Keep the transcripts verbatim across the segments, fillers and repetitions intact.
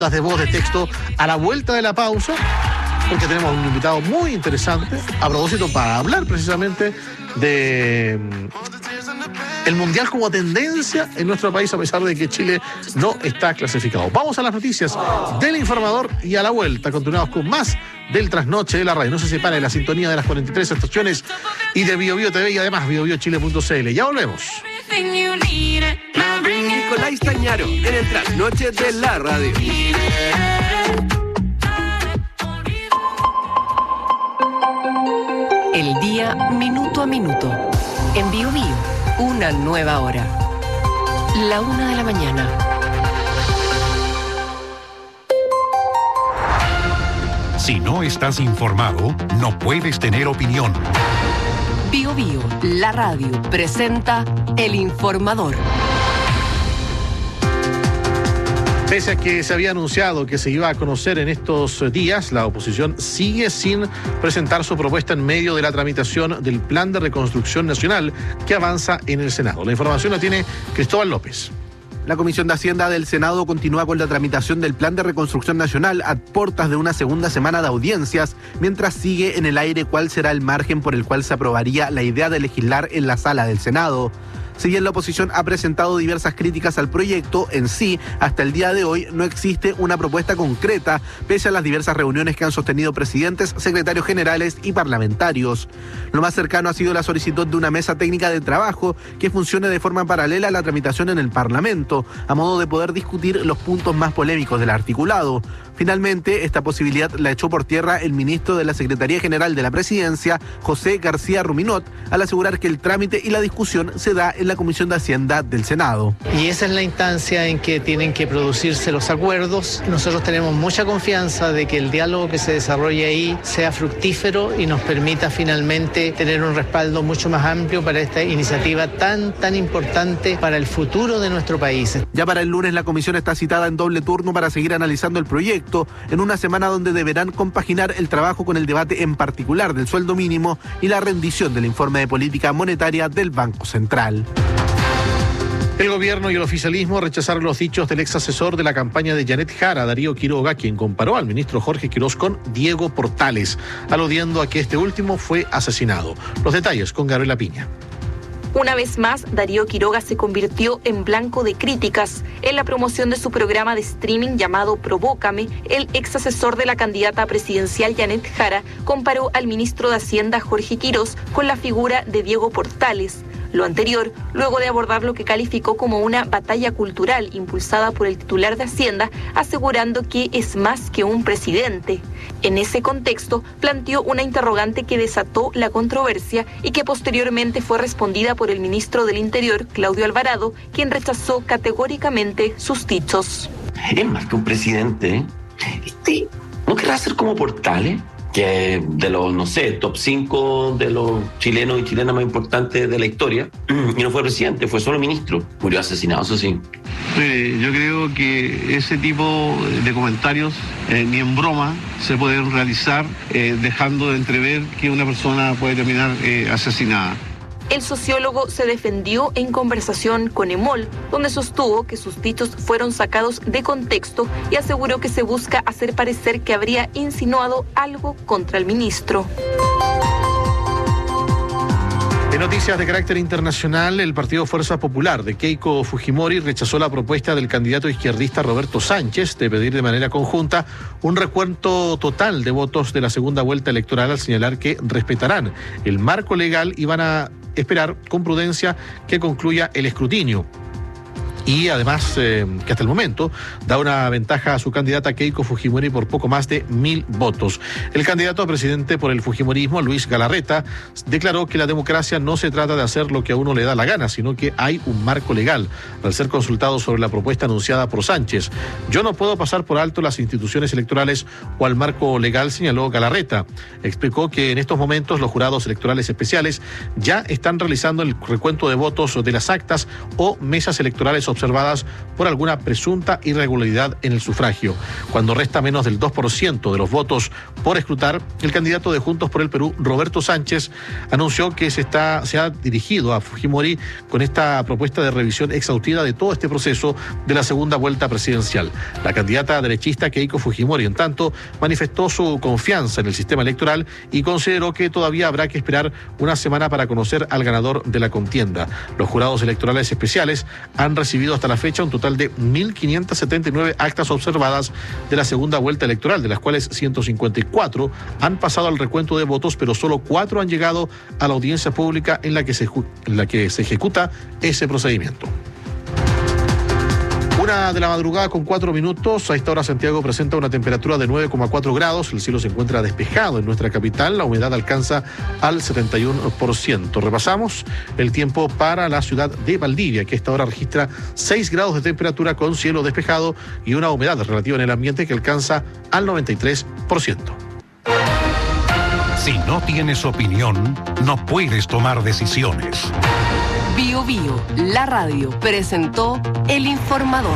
de voz, de texto, a la vuelta de la pausa, porque tenemos un invitado muy interesante, a propósito, para hablar precisamente de el Mundial como tendencia en nuestro país, a pesar de que Chile no está clasificado. Vamos a las noticias del Informador y a la vuelta continuamos con más del Trasnoche de la Radio. No se separe de la sintonía de las cuarenta y tres estaciones y de Bio Bio T V y además bio bio chile punto c l. Ya volvemos. Nicolás Tañaro en el Trasnoche de la Radio. El día minuto a minuto. En Bio Bio, una nueva hora. La una de la mañana. Si no estás informado, no puedes tener opinión. Bio Bio, la radio, presenta El Informador. Pese a que se había anunciado que se iba a conocer en estos días, la oposición sigue sin presentar su propuesta en medio de la tramitación del Plan de Reconstrucción Nacional que avanza en el Senado. La información la tiene Cristóbal López. La Comisión de Hacienda del Senado continúa con la tramitación del Plan de Reconstrucción Nacional a puertas de una segunda semana de audiencias, mientras sigue en el aire cuál será el margen por el cual se aprobaría la idea de legislar en la sala del Senado. Si bien la oposición ha presentado diversas críticas al proyecto, en sí, hasta el día de hoy no existe una propuesta concreta, pese a las diversas reuniones que han sostenido presidentes, secretarios generales y parlamentarios. Lo más cercano ha sido la solicitud de una mesa técnica de trabajo que funcione de forma paralela a la tramitación en el Parlamento, a modo de poder discutir los puntos más polémicos del articulado. Finalmente, esta posibilidad la echó por tierra el ministro de la Secretaría General de la Presidencia, José García Ruminot, al asegurar que el trámite y la discusión se da en la Comisión de Hacienda del Senado. Y esa es la instancia en que tienen que producirse los acuerdos. Nosotros tenemos mucha confianza de que el diálogo que se desarrolle ahí sea fructífero y nos permita finalmente tener un respaldo mucho más amplio para esta iniciativa tan, tan importante para el futuro de nuestro país. Ya para el lunes la comisión está citada en doble turno para seguir analizando el proyecto, en una semana donde deberán compaginar el trabajo con el debate en particular del sueldo mínimo y la rendición del informe de política monetaria del Banco Central. El gobierno y el oficialismo rechazaron los dichos del ex asesor de la campaña de Janet Jara, Darío Quiroga, quien comparó al ministro Jorge Quiroz con Diego Portales, aludiendo a que este último fue asesinado. Los detalles con Gabriela Piña. Una vez más, Darío Quiroga se convirtió en blanco de críticas. En la promoción de su programa de streaming llamado Provócame, el ex asesor de la candidata presidencial Janet Jara comparó al ministro de Hacienda Jorge Quiroz con la figura de Diego Portales. Lo anterior, luego de abordar lo que calificó como una batalla cultural impulsada por el titular de Hacienda, asegurando que es más que un presidente. En ese contexto, planteó una interrogante que desató la controversia y que posteriormente fue respondida por el ministro del Interior, Claudio Alvarado, quien rechazó categóricamente sus dichos. Es más que un presidente. Este, ¿no querrá ser como Portales? Que de los, no sé, top cinco de los chilenos y chilenas más importantes de la historia, y no fue presidente, fue solo ministro. Murió asesinado, eso sí. Eh, yo creo que ese tipo de comentarios eh, ni en broma se pueden realizar eh, dejando de entrever que una persona puede terminar eh, asesinada. El sociólogo se defendió en conversación con Emol, donde sostuvo que sus dichos fueron sacados de contexto y aseguró que se busca hacer parecer que habría insinuado algo contra el ministro. En noticias de carácter internacional, el Partido Fuerza Popular de Keiko Fujimori rechazó la propuesta del candidato izquierdista Roberto Sánchez de pedir de manera conjunta un recuento total de votos de la segunda vuelta electoral, al señalar que respetarán el marco legal y van a esperar con prudencia que concluya el escrutinio. Y además, eh, que hasta el momento da una ventaja a su candidata Keiko Fujimori por poco más de mil votos. El candidato a presidente por el Fujimorismo, Luis Galarreta, declaró que la democracia no se trata de hacer lo que a uno le da la gana, sino que hay un marco legal. Al ser consultado sobre la propuesta anunciada por Sánchez, yo no puedo pasar por alto las instituciones electorales o al marco legal, señaló Galarreta. Explicó que en estos momentos los jurados electorales especiales ya están realizando el recuento de votos de las actas o mesas electorales observadas por alguna presunta irregularidad en el sufragio. Cuando resta menos del dos por ciento de los votos por escrutar, el candidato de Juntos por el Perú, Roberto Sánchez, anunció que se, está, se ha dirigido a Fujimori con esta propuesta de revisión exhaustiva de todo este proceso de la segunda vuelta presidencial. La candidata derechista Keiko Fujimori, en tanto, manifestó su confianza en el sistema electoral y consideró que todavía habrá que esperar una semana para conocer al ganador de la contienda. Los jurados electorales especiales han recibido hasta la fecha un total de mil quinientas setenta y nueve actas observadas de la segunda vuelta electoral, de las cuales ciento cincuenta y cuatro han pasado al recuento de votos, pero solo cuatro han llegado a la audiencia pública en la que se, en la que se ejecuta ese procedimiento. Una de la madrugada con cuatro minutos. A esta hora Santiago presenta una temperatura de nueve coma cuatro grados. El cielo se encuentra despejado en nuestra capital. La humedad alcanza al setenta y uno por ciento. Repasamos el tiempo para la ciudad de Valdivia, que a esta hora registra seis grados de temperatura con cielo despejado y una humedad relativa en el ambiente que alcanza al noventa y tres por ciento. Si no tienes opinión, no puedes tomar decisiones. Bio Bio, la radio, presentó El Informador.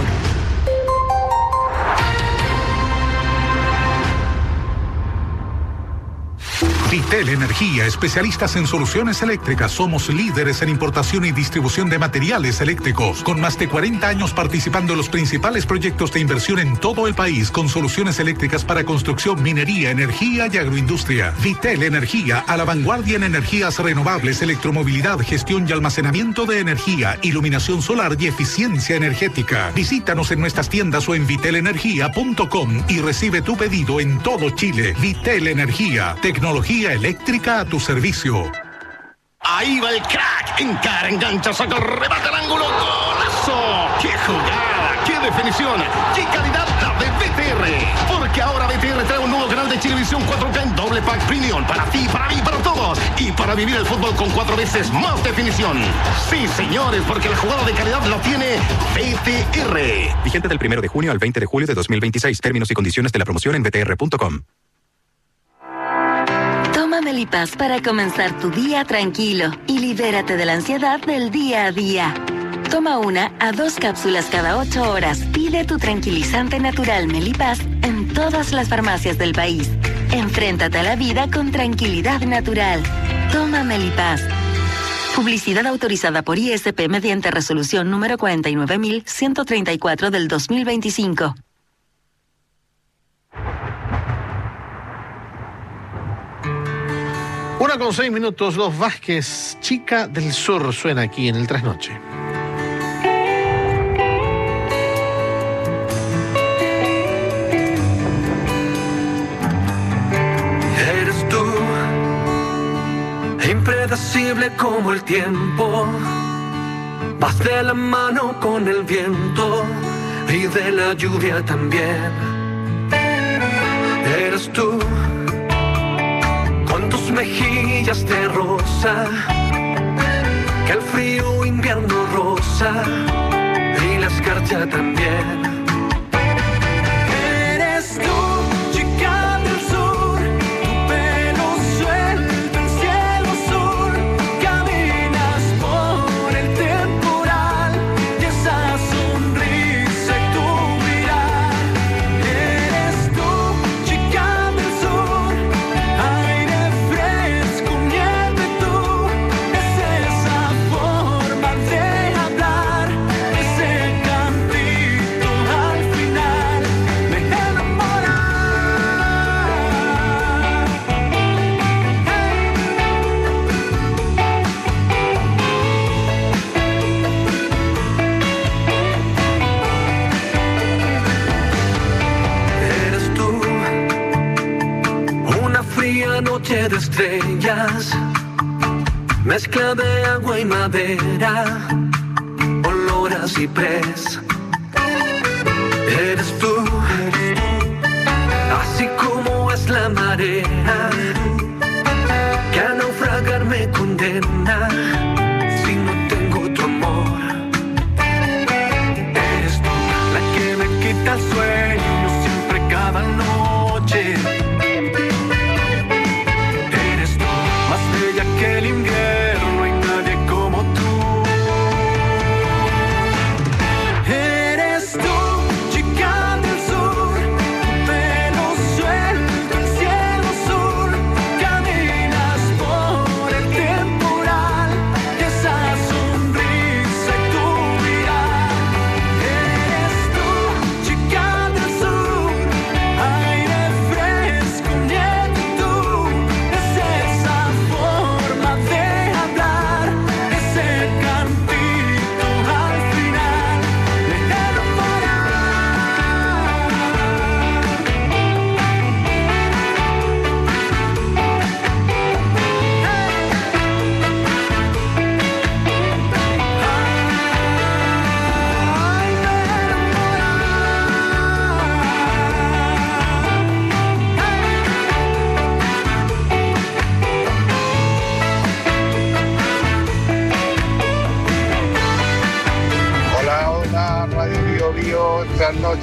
Vitel Energía, especialistas en soluciones eléctricas. Somos líderes en importación y distribución de materiales eléctricos, con más de cuarenta años participando en los principales proyectos de inversión en todo el país, con soluciones eléctricas para construcción, minería, energía y agroindustria. Vitel Energía, a la vanguardia en energías renovables, electromovilidad, gestión y almacenamiento de energía, iluminación solar y eficiencia energética. Visítanos en nuestras tiendas o en vitel energía punto com y recibe tu pedido en todo Chile. Vitel Energía, tecnología eléctrica a tu servicio. Ahí va el crack, encara, engancha, saca el remate al ángulo, ¡golazo! ¡Qué jugada! ¡Qué definición! ¡Qué calidad la de B T R! Porque ahora B T R trae un nuevo canal de Chilevisión cuatro K en doble pack premium para ti, para mí, para todos, y para vivir el fútbol con cuatro veces más definición. Sí, señores, porque la jugada de calidad la tiene B T R. Vigente del primero de junio al veinte de julio de dos mil veintiséis. Términos y condiciones de la promoción en b t r punto com. Toma Melipaz para comenzar tu día tranquilo y libérate de la ansiedad del día a día. Toma una a dos cápsulas cada ocho horas. Pide tu tranquilizante natural Melipaz en todas las farmacias del país. Enfréntate a la vida con tranquilidad natural. Toma Melipaz. Publicidad autorizada por I S P mediante resolución número cuarenta y nueve mil ciento treinta y cuatro del dos mil veinticinco. Una con seis minutos, Los Vázquez, Chica del Sur, suena aquí en el Trasnoche. Eres tú, impredecible como el tiempo, vas de la mano con el viento y de la lluvia también. Eres tú, con tus mejillas de rosa, que el frío invierno rosa y la escarcha también. Eres tú, chica del sur, tu pelo suelto, el cielo azul, caminas por el temporal y esa sonrisa y tu mirar. Eres tú, chica del sur, aire fresco, nieve tú, es esa forma de hablar, ese cantito al final me enamora. Eres tú, una fría noche de estrellas, mezcla de agua y madera, olor a ciprés. Eres tú, así como es la marea, que a naufragar me condena si no tengo tu amor. Eres tú, la que me quita el sueño siempre cada noche. Eres tú, más bella que el invierno, no hay nadie como tú.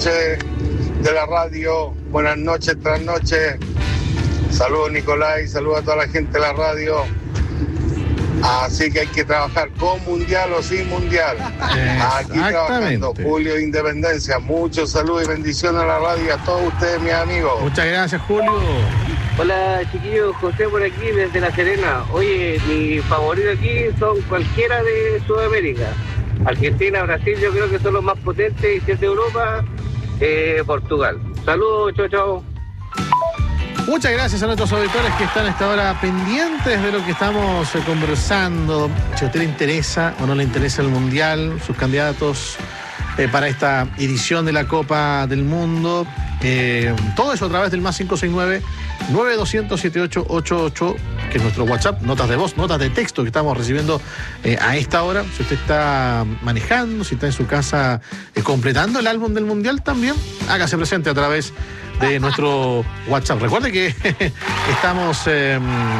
noches de la radio, buenas noches tras noches. Saludos Nicolás, saludos a toda la gente de la radio. Así que hay que trabajar con mundial o sin mundial. Aquí trabajando, Julio de Independencia. Muchos saludos y bendiciones a la radio y a todos ustedes, mis amigos. Muchas gracias, Julio. Hola, chiquillos, José por aquí desde La Serena. Oye, mi favorito aquí son cualquiera de Sudamérica. Argentina, Brasil, yo creo que son los más potentes, y si es de Europa, eh, Portugal. Saludos, chao, chao. Muchas gracias a nuestros auditores que están a esta hora pendientes de lo que estamos eh, conversando. Si a usted le interesa o no le interesa el Mundial, sus candidatos eh, para esta edición de la Copa del Mundo, eh, todo eso a través del más cinco seis nueve, nueve dos cero cero, siete ocho ocho ocho, que es nuestro WhatsApp, notas de voz, notas de texto que estamos recibiendo eh, a esta hora. Si usted está manejando, si está en su casa eh, completando el álbum del Mundial también, hágase presente a través de nuestro WhatsApp. Recuerde que estamos eh,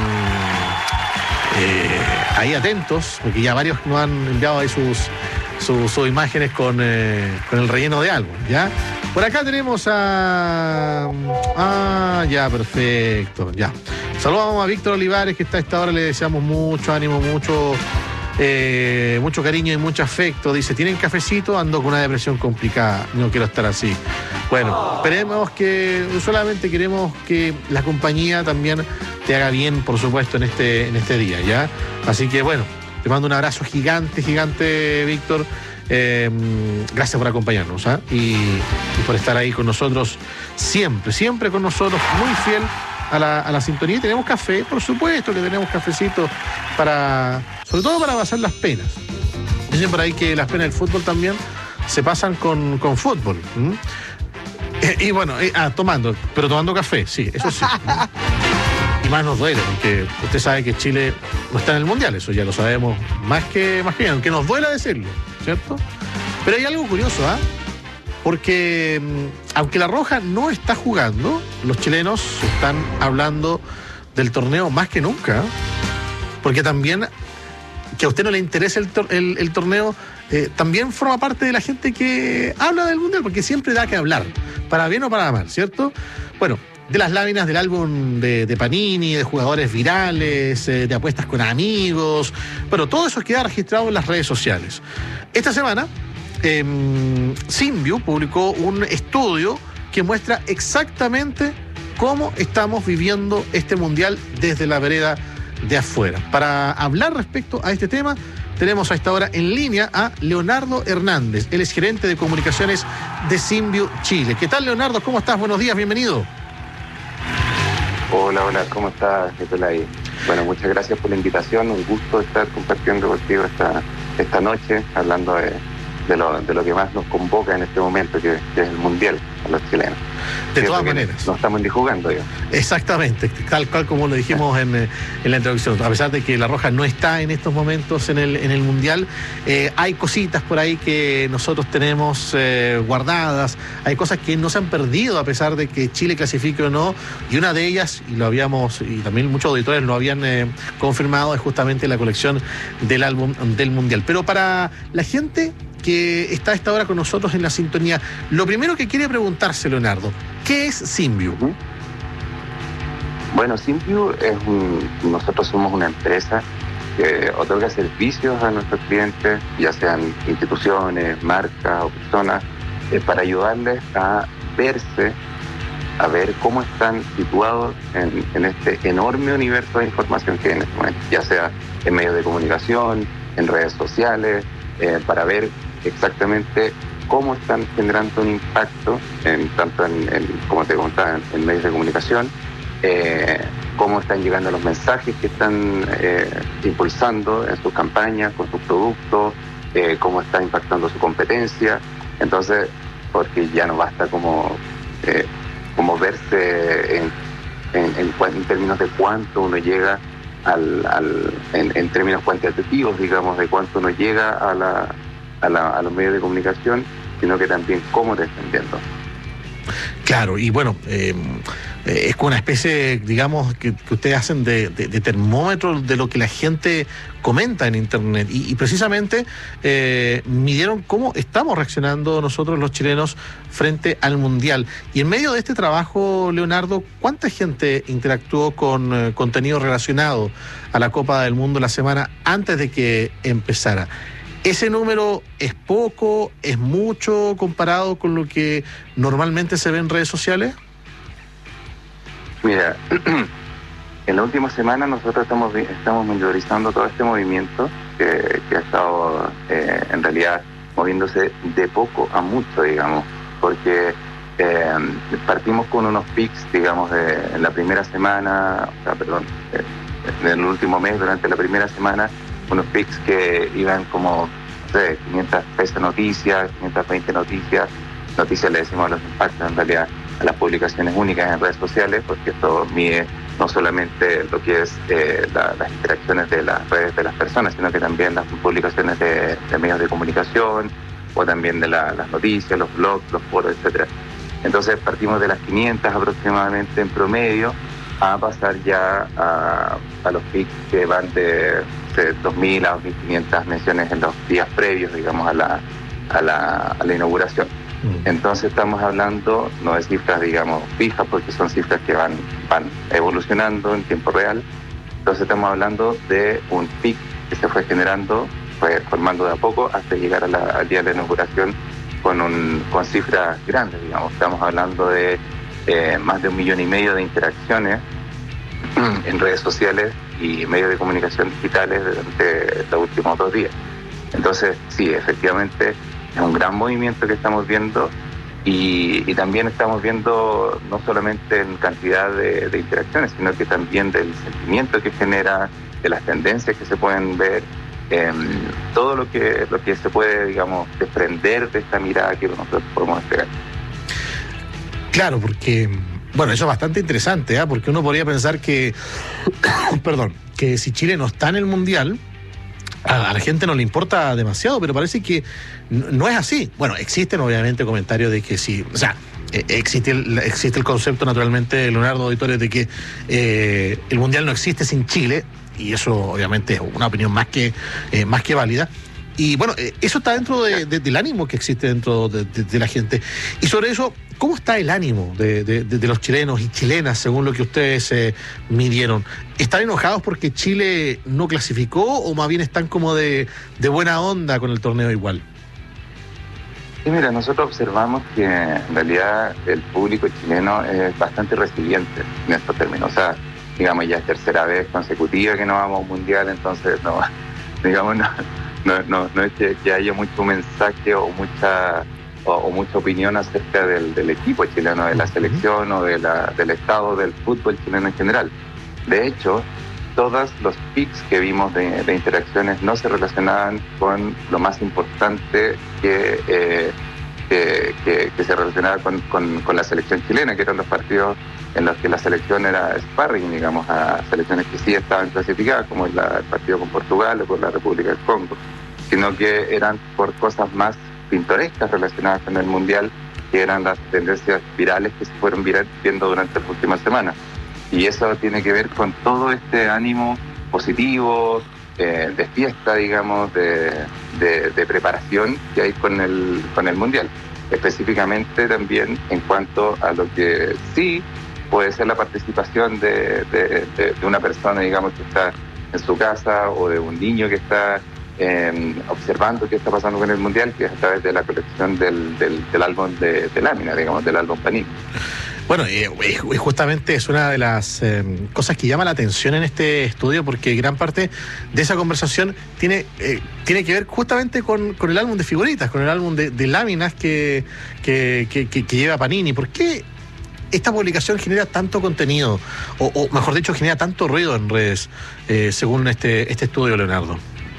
eh, ahí atentos, porque ya varios nos han enviado ahí sus, sus, sus imágenes con, eh, con el relleno de álbum, ¿ya? Por acá tenemos a... Ah, ya, perfecto, ya. Saludamos a Víctor Olivares, que está a esta hora, le deseamos mucho ánimo, mucho... Eh, mucho cariño y mucho afecto. Dice, ¿tienen cafecito? Ando con una depresión complicada, no quiero estar así. Bueno, esperemos que, solamente queremos que la compañía también te haga bien, por supuesto, en este, en este día, ¿ya? Así que bueno, te mando un abrazo gigante, gigante, Víctor. Eh, gracias por acompañarnos, ¿eh? y, y por estar ahí con nosotros siempre, siempre con nosotros, muy fiel a la, a la sintonía. Y tenemos café, por supuesto que tenemos cafecito para, sobre todo para pasar las penas. Dicen por ahí que las penas del fútbol también se pasan con, con fútbol. ¿Mm? Y, y bueno, eh, ah, tomando, pero tomando café, sí, eso sí. Y más nos duele, porque usted sabe que Chile no está en el Mundial, eso ya lo sabemos más que, más que bien, aunque nos duela decirlo, ¿cierto? Pero hay algo curioso, ¿ah? ¿eh? Porque aunque la Roja no está jugando, los chilenos están hablando del torneo más que nunca, ¿eh? Porque también, que a usted no le interese el, tor- el, el torneo, eh, también forma parte de la gente que habla del Mundial, porque siempre da que hablar, para bien o para mal, ¿cierto? Bueno, de las láminas del álbum de, de Panini, de jugadores virales, eh, de apuestas con amigos, bueno, todo eso queda registrado en las redes sociales. Esta semana, eh, Simview publicó un estudio que muestra exactamente cómo estamos viviendo este Mundial desde la vereda de afuera. Para hablar respecto a este tema, tenemos a esta hora en línea a Leonardo Hernández. Él es gerente de comunicaciones de Simview Chile. ¿Qué tal, Leonardo? ¿Cómo estás? Buenos días, bienvenido. Hola, hola, ¿cómo estás, Nicolai? Bueno, muchas gracias por la invitación. Un gusto estar compartiendo contigo esta, esta noche, hablando de, de, lo, de lo que más nos convoca en este momento, que, que es el Mundial a los chilenos. De todas maneras. No estamos ni jugando, yo. Exactamente, tal cual como lo dijimos en, en la introducción. A pesar de que la Roja no está en estos momentos en el, en el Mundial, eh, hay cositas por ahí que nosotros tenemos eh, guardadas, hay cosas que no se han perdido a pesar de que Chile clasifique o no, y una de ellas, y lo habíamos, y también muchos auditores lo habían eh, confirmado, es justamente la colección del álbum del Mundial. Pero para la gente que está a esta hora con nosotros en la sintonía, lo primero que quiere preguntarse, Leonardo, ¿qué es Simview? Bueno, Simview es un, nosotros somos una empresa que otorga servicios a nuestros clientes, ya sean instituciones, marcas o personas, eh, para ayudarles a verse, a ver cómo están situados en, en este enorme universo de información que hay en este momento, ya sea en medios de comunicación, en redes sociales, eh, para ver exactamente cómo están generando un impacto, en, tanto en, en, como te comentaba, en, en medios de comunicación, eh, cómo están llegando los mensajes que están eh, impulsando en sus campañas, con sus productos, eh, cómo está impactando su competencia. Entonces, porque ya no basta como, eh, como verse en, en, en, en términos de cuánto uno llega al, al en, en términos cuantitativos, digamos, de cuánto uno llega a la A, la, a los medios de comunicación, sino que también cómo te están viendo. Claro, y bueno, eh, eh, es como una especie, digamos, que, que ustedes hacen de, de, de termómetro de lo que la gente comenta en internet. Y, y precisamente eh, midieron cómo estamos reaccionando nosotros los chilenos frente al Mundial. Y en medio de este trabajo, Leonardo, ¿cuánta gente interactuó con eh, contenido relacionado a la Copa del Mundo la semana antes de que empezara? ¿Ese número es poco, es mucho comparado con lo que normalmente se ve en redes sociales? Mira, en la última semana nosotros estamos estamos monitorizando todo este movimiento que, que ha estado eh, en realidad moviéndose de poco a mucho, digamos, porque eh, partimos con unos pics, digamos, de, en la primera semana, o sea, perdón, eh, en el último mes, durante la primera semana, unos pics que iban como, no sé, quinientas pesos noticias, quinientas veinte noticias, noticias le decimos a los impactos en realidad a las publicaciones únicas en redes sociales, porque esto mide no solamente lo que es eh, la, las interacciones de las redes de las personas, sino que también las publicaciones de, de medios de comunicación, o también de la, las noticias, los blogs, los foros, etcétera. Entonces partimos de las quinientas aproximadamente en promedio, a pasar ya a, a los pics que van de, de dos mil a dos mil quinientas menciones en los días previos, digamos, a la, a la, a la inauguración. Entonces estamos hablando no de cifras, digamos, fijas, porque son cifras que van, van evolucionando en tiempo real. Entonces estamos hablando de un pic que se fue generando, fue formando de a poco hasta llegar a la, al día de la inauguración con, un, con cifras grandes, digamos. Estamos hablando de eh, más de un millón y medio de interacciones en redes sociales y medios de comunicación digitales durante los últimos dos días. Entonces, sí, efectivamente es un gran movimiento que estamos viendo y, y también estamos viendo no solamente en cantidad de, de interacciones, sino que también del sentimiento que genera, de las tendencias que se pueden ver, eh, todo lo que, lo que se puede, digamos, desprender de esta mirada que nosotros podemos entregar. Claro, porque, bueno, eso es bastante interesante, ¿eh? Porque uno podría pensar que, perdón, que si Chile no está en el Mundial, a, a la gente no le importa demasiado, pero parece que no, no es así. Bueno, existen obviamente comentarios de que sí, o sea, eh, existe, el, existe el concepto naturalmente, Leonardo Auditores, de que eh, el Mundial no existe sin Chile, y eso obviamente es una opinión más que, eh, más que válida. Y bueno, eh, eso está dentro de, de, del ánimo que existe dentro de, de, de la gente. Y sobre eso, ¿cómo está el ánimo de, de, de los chilenos y chilenas, según lo que ustedes eh, midieron? ¿Están enojados porque Chile no clasificó o más bien están como de, de buena onda con el torneo igual? Sí, mira, nosotros observamos que en realidad el público chileno es bastante resiliente en estos términos. O sea, digamos, ya es tercera vez consecutiva que no vamos a un mundial, entonces no, digamos, no... No, no, no es que, que haya mucho mensaje o mucha o, o mucha opinión acerca del, del equipo chileno, de la selección o de la, del estado del fútbol chileno en general. De hecho, todos los pics que vimos de, de interacciones no se relacionaban con lo más importante que, eh, que, que, que se relacionaba con, con, con la selección chilena, que eran los partidos en los que la selección era sparring, digamos, a selecciones que sí estaban clasificadas, como el, el partido con Portugal o con la República del Congo, sino que eran por cosas más pintorescas relacionadas con el Mundial, que eran las tendencias virales que se fueron viendo durante las últimas semanas. Y eso tiene que ver con todo este ánimo positivo, eh, de fiesta, digamos, de, de, de preparación que hay con el, con el Mundial. Específicamente también en cuanto a lo que sí puede ser la participación de, de, de, de una persona, digamos, que está en su casa, o de un niño que está eh, observando qué está pasando con el Mundial, que es a través de la colección del, del, del álbum de, de lámina, digamos, del álbum Panini. Bueno, y eh, justamente es una de las eh, cosas que llama la atención en este estudio, porque gran parte de esa conversación tiene eh, tiene que ver justamente con, con el álbum de figuritas, con el álbum de, de láminas que, que, que, que, que lleva Panini. ¿Por qué esta publicación genera tanto contenido, o, o mejor dicho, genera tanto ruido en redes, eh, según este, este estudio, Leonardo?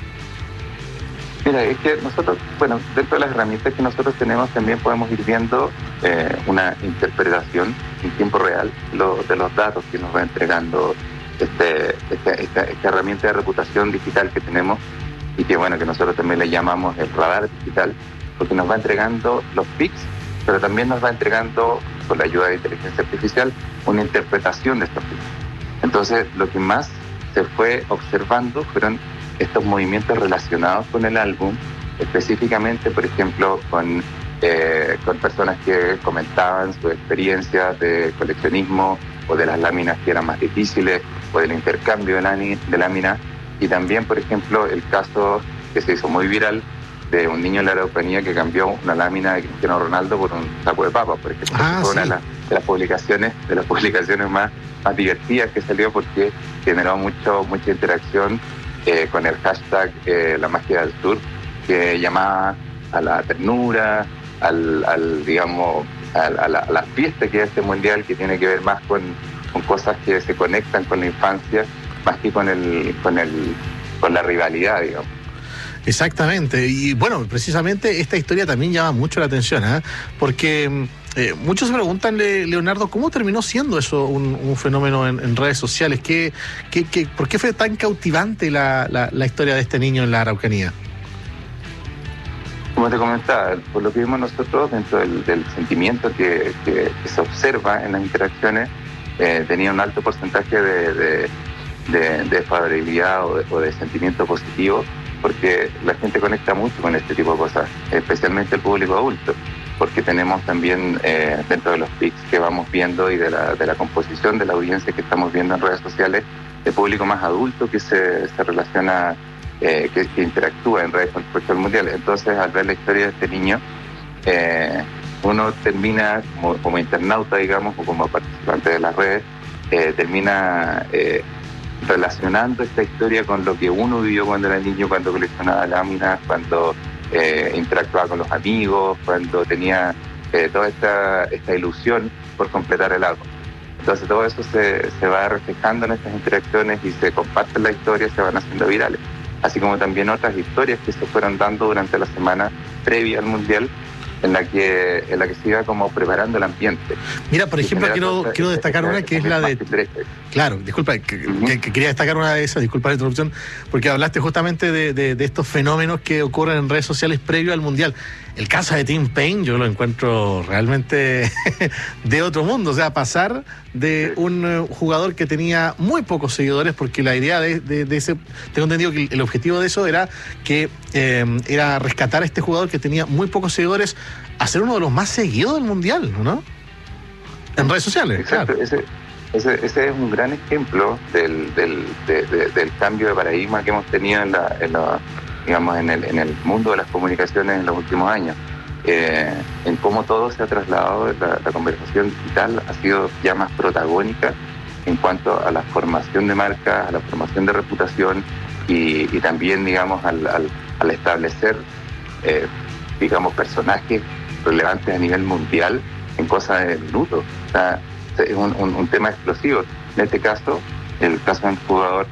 Mira, es que nosotros, bueno, dentro de las herramientas que nosotros tenemos también podemos ir viendo eh, una interpretación en tiempo real lo, de los datos que nos va entregando este, este, esta, esta herramienta de reputación digital que tenemos, y que bueno, que nosotros también le llamamos el radar digital, porque nos va entregando los pics pero también nos va entregando, con la ayuda de inteligencia artificial, una interpretación de estos ritmos. Entonces, lo que más se fue observando fueron estos movimientos relacionados con el álbum, específicamente, por ejemplo, con, eh, con personas que comentaban sus experiencias de coleccionismo o de las láminas que eran más difíciles o del intercambio de, lani- de láminas, y también, por ejemplo, el caso que se hizo muy viral de un niño en la Araucanía que cambió una lámina de Cristiano Ronaldo por un saco de papas, por ejemplo. Ah, fue sí. una de las, de las publicaciones, de las publicaciones más, más divertidas que salió, porque generó mucho, mucha interacción eh, con el hashtag eh, La Magia del Sur, que llamaba a la ternura, al, al digamos, a, a, la, a la fiesta que es este mundial, que tiene que ver más con, con cosas que se conectan con la infancia, más que con el, con el, con la rivalidad, digamos. Exactamente, y bueno, precisamente esta historia también llama mucho la atención, ¿eh? Porque eh, muchos se preguntan, Leonardo, ¿cómo terminó siendo eso un, un fenómeno en, en redes sociales? ¿Qué, qué, qué, ¿Por qué fue tan cautivante la, la, la historia de este niño en la Araucanía? Como te comentaba, por lo que vimos nosotros, dentro del, del sentimiento que, que, que se observa en las interacciones, eh, tenía un alto porcentaje de, de, de, de favorabilidad o de, o de sentimiento positivo, porque la gente conecta mucho con este tipo de cosas, especialmente el público adulto, porque tenemos también eh, dentro de los pics que vamos viendo y de la, de la composición de la audiencia que estamos viendo en redes sociales, el público más adulto que se, se relaciona, eh, que, que interactúa en redes con respecto al mundial. Entonces, al ver la historia de este niño, eh, uno termina como, como internauta, digamos, o como participante de las redes, eh, termina eh, relacionando esta historia con lo que uno vivió cuando era niño, cuando coleccionaba láminas, cuando eh, interactuaba con los amigos, cuando tenía eh, toda esta, esta ilusión por completar el álbum. Entonces todo eso se, se va reflejando en estas interacciones y se comparten las historias, se van haciendo virales, así como también otras historias que se fueron dando durante la semana previa al Mundial, en la que en la que se iba como preparando el ambiente. Mira, por ejemplo, quiero, otra, quiero destacar una que es la de... Claro, disculpa, que, uh-huh. que, que quería destacar una de esas, disculpa la interrupción, porque hablaste justamente de, de, de estos fenómenos que ocurren en redes sociales previo al Mundial. El caso de Tim Payne yo lo encuentro realmente de otro mundo, o sea, pasar de un uh, jugador que tenía muy pocos seguidores, porque la idea de, de, de ese, tengo entendido que el objetivo de eso era que eh, era rescatar a este jugador que tenía muy pocos seguidores, a ser uno de los más seguidos del Mundial, ¿no? En redes sociales. Exacto, claro. ese, ese, ese es un gran ejemplo del, del, de, de, del cambio de paradigma que hemos tenido en la, en la digamos, en el, en el mundo de las comunicaciones en los últimos años. Eh, en cómo todo se ha trasladado, la, la conversación digital ha sido ya más protagónica en cuanto a la formación de marcas, a la formación de reputación y, y también, digamos, al, al, al establecer, eh, digamos, personajes relevantes a nivel mundial en cosas de minutos. O sea, es un, un, un tema explosivo. En este caso, el caso de un jugador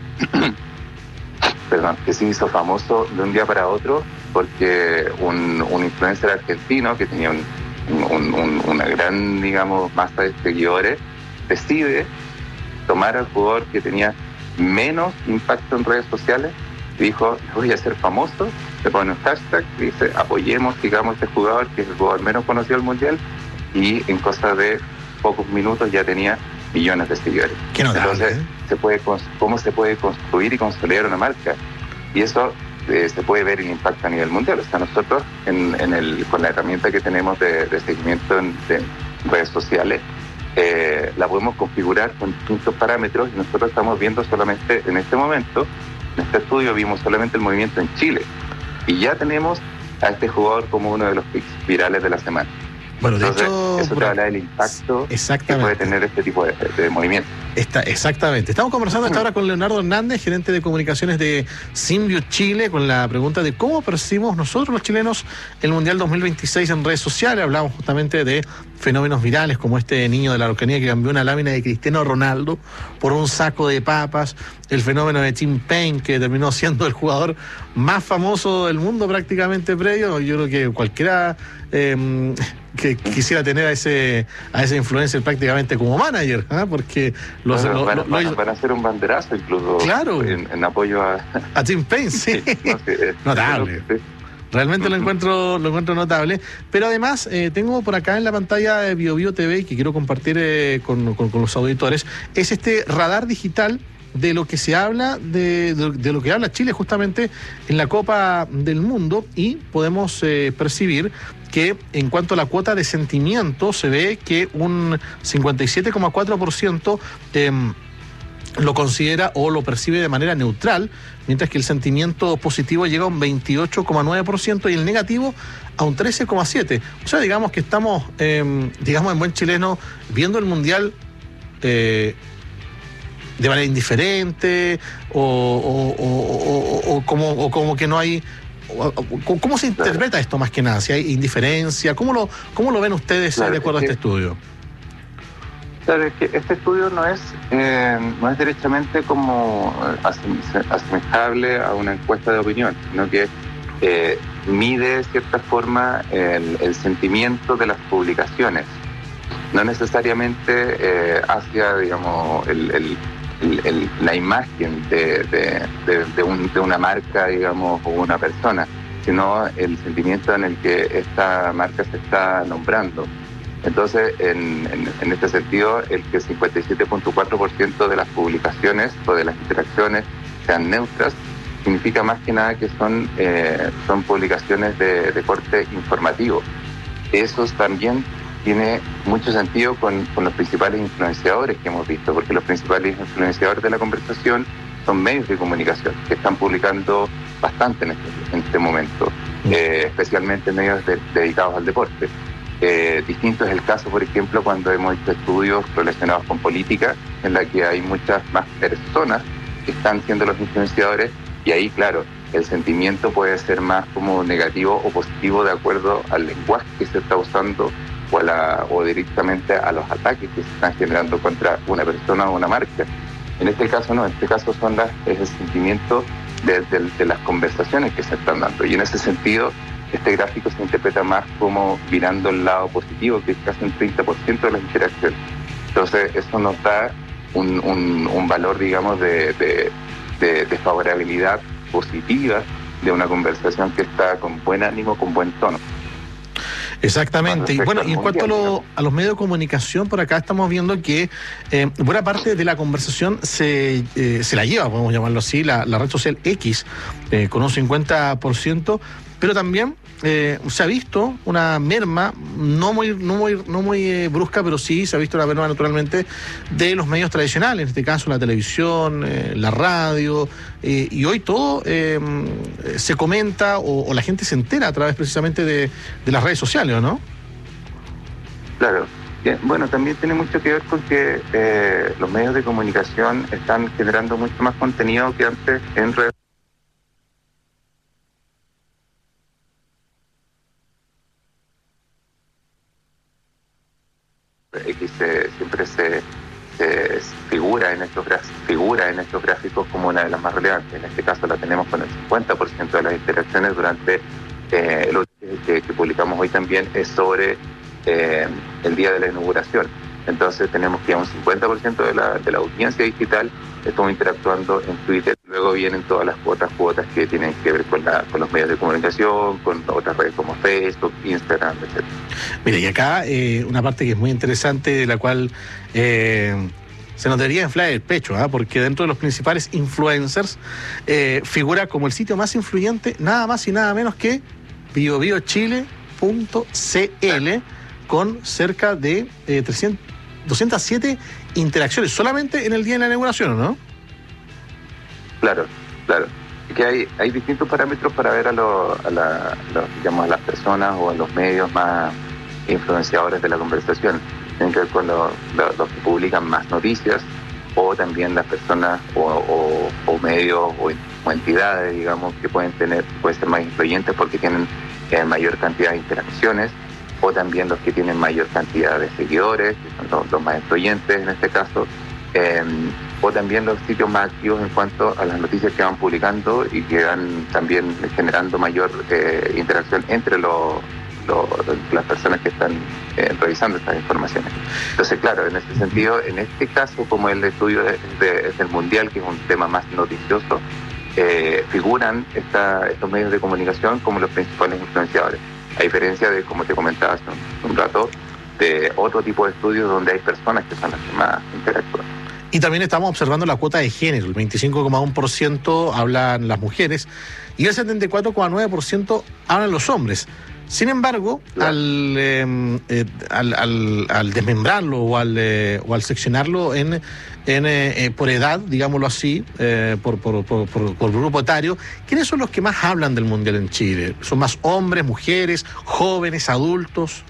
perdón, que se hizo famoso de un día para otro porque un, un influencer argentino que tenía un, un, un, una gran, digamos, masa de seguidores, decide tomar al jugador que tenía menos impacto en redes sociales y dijo, voy a ser famoso, le pone un hashtag, dice, apoyemos, digamos, a este jugador, que es el jugador menos conocido del Mundial, y en cosa de pocos minutos ya tenía millones de seguidores. Qué notable, Entonces, ¿eh? se puede, ¿cómo se puede construir y consolidar una marca? Y eso eh, se puede ver el impacto a nivel mundial. O sea, nosotros, en, en el, con la herramienta que tenemos de, de seguimiento en de redes sociales, eh, la podemos configurar con distintos parámetros y nosotros estamos viendo solamente, en este momento, en este estudio vimos solamente el movimiento en Chile. Y ya tenemos a este jugador como uno de los pics virales de la semana. Bueno, de Entonces, hecho, eso te habla del impacto que puede tener este tipo de, de movimiento. Está, exactamente. Estamos conversando hasta ahora con Leonardo Hernández, gerente de comunicaciones de Symbio Chile, con la pregunta de cómo percibimos nosotros los chilenos el Mundial dos mil veintiséis en redes sociales. Hablamos justamente de fenómenos virales como este niño de la Araucanía que cambió una lámina de Cristiano Ronaldo por un saco de papas, el fenómeno de Tim Payne que terminó siendo el jugador más famoso del mundo prácticamente previo. Yo creo que cualquiera eh, que quisiera tener a ese a ese influencer prácticamente como manager, ¿eh? Porque los, bueno, lo, van, lo, van, lo, van a hacer un banderazo incluso, claro, en, en apoyo a a Tim Payne, sí, sí, no, sí, notable. Sí. Realmente lo encuentro lo encuentro notable. Pero además, eh, tengo por acá en la pantalla de BioBio T V y que quiero compartir eh, con, con, con los auditores, es este radar digital de lo que se habla, de, de, de lo que habla Chile justamente en la Copa del Mundo, y podemos eh, percibir que en cuanto a la cuota de sentimiento se ve que un cincuenta y siete coma cuatro por ciento eh, lo considera o lo percibe de manera neutral, mientras que el sentimiento positivo llega a un veintiocho coma nueve por ciento y el negativo a un trece coma siete por ciento. O sea, digamos que estamos, eh, digamos en buen chileno, viendo el Mundial eh, de manera indiferente o, o, o, o, o, como, o como que no hay... ¿Cómo se interpreta esto más que nada? Si hay indiferencia, ¿cómo lo, cómo lo ven ustedes claro, de acuerdo a este estudio? Claro, es que este estudio no es, eh, no es derechamente como asemejable a una encuesta de opinión, sino que eh, mide de cierta forma el, el sentimiento de las publicaciones, no necesariamente eh, hacia, digamos, el, el, el, el, la imagen de, de, de, de, un, de una marca, digamos, o una persona, sino el sentimiento en el que esta marca se está nombrando. Entonces, en, en, en este sentido, el que cincuenta y siete punto cuatro por ciento de las publicaciones o de las interacciones sean neutras, significa más que nada que son, eh, son publicaciones de, de corte informativo. Eso también tiene mucho sentido con, con los principales influenciadores que hemos visto, porque los principales influenciadores de la conversación son medios de comunicación que están publicando bastante en este, en este momento, eh, especialmente medios de, dedicados al deporte. Eh, distinto es el caso, por ejemplo, cuando hemos hecho estudios relacionados con política, en la que hay muchas más personas que están siendo los influenciadores, y ahí, claro, el sentimiento puede ser más como negativo o positivo de acuerdo al lenguaje que se está usando o, a la, o directamente a los ataques que se están generando contra una persona o una marca. En este caso no, en este caso son las, es el sentimiento de, de, de las conversaciones que se están dando, y en ese sentido este gráfico se interpreta más como mirando el lado positivo, que es casi un treinta por ciento de las interacciones. Entonces eso nos da un, un, un valor, digamos, de, de, de, de favorabilidad positiva de una conversación que está con buen ánimo, con buen tono. Exactamente. Y bueno, y en cuanto a, lo, a los medios de comunicación, por acá estamos viendo que eh, buena parte de la conversación se, eh, se la lleva, podemos llamarlo así, la, la red social X, eh, con un cincuenta por ciento, pero también eh, se ha visto una merma, no muy no muy, no muy eh, brusca, pero sí se ha visto una merma naturalmente de los medios tradicionales, en este caso la televisión, eh, la radio, eh, y hoy todo eh, se comenta o, o la gente se entera a través precisamente de, de las redes sociales, ¿no? Claro. Bueno, también tiene mucho que ver con que eh, los medios de comunicación están generando mucho más contenido que antes en redes. X se, siempre se, se figura en estos figura en estos gráficos como una de las más relevantes. En este caso la tenemos con el cincuenta por ciento de las interacciones durante eh, el que, que publicamos hoy también es sobre eh, el día de la inauguración. Entonces tenemos que a un cincuenta por ciento de la, de la audiencia digital estamos interactuando en Twitter. Luego vienen todas las otras cuotas que tienen que ver con, la, con los medios de comunicación, con otras redes como Facebook, Instagram, etcétera. Mira, y acá eh, una parte que es muy interesante, de la cual eh, se nos debería inflar el pecho, ¿eh? Porque dentro de los principales influencers eh, figura como el sitio más influyente, nada más y nada menos que bio bio chile punto c l, con cerca de eh, trescientos, doscientas siete interacciones solamente en el día de la inauguración, ¿no? Claro, claro. Es que hay, hay distintos parámetros para ver a, lo, a, la, los, digamos, a las personas o a los medios más influenciadores de la conversación. Tienen que ver con lo, lo, los que publican más noticias, o también las personas o, o, o medios o, o entidades, digamos, que pueden tener, pueden ser más influyentes porque tienen eh, mayor cantidad de interacciones, o también los que tienen mayor cantidad de seguidores, que son los, los más influyentes en este caso, eh, o también los sitios más activos en cuanto a las noticias que van publicando y que van también generando mayor eh, interacción entre los, los, las personas que están eh, revisando estas informaciones. Entonces, claro, en ese sentido, en este caso, como el estudio es, de, es del Mundial, que es un tema más noticioso, eh, figuran esta, estos medios de comunicación como los principales influenciadores, a diferencia de, como te comentaba hace un, un rato, de otro tipo de estudios donde hay personas que son las que más interactúan. Y también estamos observando la cuota de género, el veinticinco coma uno por ciento hablan las mujeres y el setenta y cuatro coma nueve por ciento hablan los hombres. Sin embargo, claro. al, eh, eh, al, al, al desmembrarlo o al, eh, o al seccionarlo en, en, eh, por edad, digámoslo así, eh, por, por, por, por, por grupo etario, ¿quiénes son los que más hablan del Mundial en Chile? ¿Son más hombres, mujeres, jóvenes, adultos?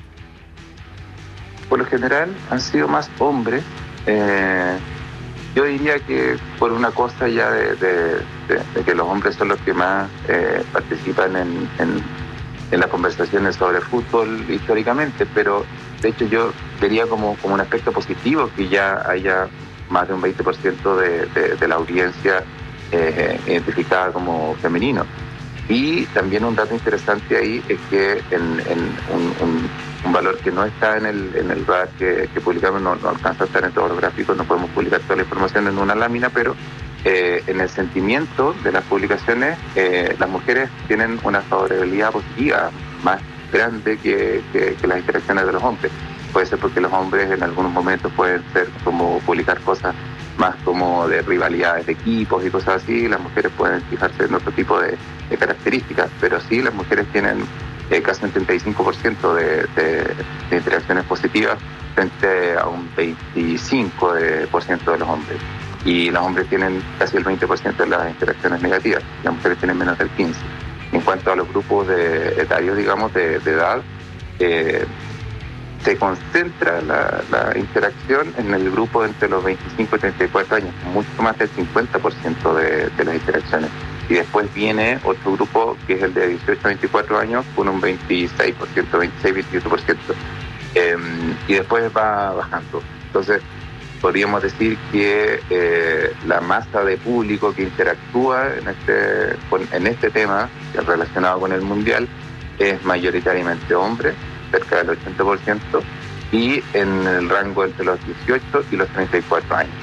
Por lo general han sido más hombres. Eh, yo diría que por una cosa ya de, de, de, de que los hombres son los que más eh, participan en, en, en las conversaciones sobre fútbol históricamente, pero de hecho yo vería como, como un aspecto positivo que ya haya más de un veinte por ciento de, de, de la audiencia eh, identificada como femenino. Y también un dato interesante ahí es que en, en un, un, un valor que no está en el, en el radar que, que publicamos, no, no alcanza a estar en todos los gráficos, no podemos publicar toda la información en una lámina, pero eh, en el sentimiento de las publicaciones, eh, las mujeres tienen una favorabilidad positiva más grande que, que, que las interacciones de los hombres. Puede ser porque los hombres en algunos momentos pueden ser como publicar cosas más como de rivalidades de equipos y cosas así, las mujeres pueden fijarse en otro tipo de, de características, pero sí las mujeres tienen eh, casi un treinta y cinco por ciento de, de, de interacciones positivas frente a un veinticinco por ciento de los hombres. Y los hombres tienen casi el veinte por ciento de las interacciones negativas, las mujeres tienen menos del quince por ciento. En cuanto a los grupos de etarios, digamos, de, de edad, eh, se concentra la, la interacción en el grupo entre los veinticinco y treinta y cuatro años, mucho más del cincuenta por ciento de, de las interacciones. Y después viene otro grupo que es el de dieciocho a veinticuatro años con un veintiséis por ciento, veintiséis a veintiocho por ciento. Eh, y después va bajando. Entonces, podríamos decir que eh, la masa de público que interactúa en este, con, en este tema relacionado con el Mundial es mayoritariamente hombre, cerca del ochenta por ciento, y en el rango entre los dieciocho y los treinta y cuatro años.